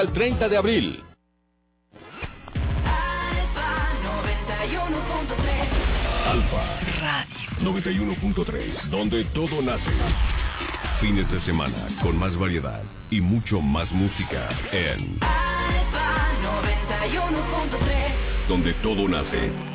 El 30 de abril. Alfa Radio 91.3, donde todo nace. Fines de semana con más variedad y mucho más música en Alfa 91.3, donde todo nace.